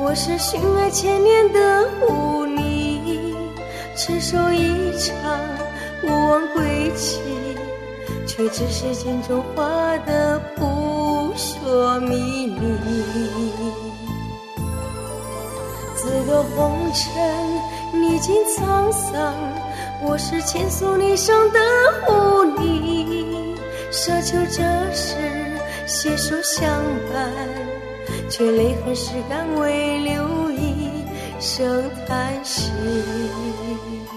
我是寻爱千年的污泥，承受一场无望归期，却只是镜中花的扑朔迷离。自个红尘历经沧桑，我是牵诉你生的污泥，奢求这世携手相伴，却泪痕湿干未留一声叹息。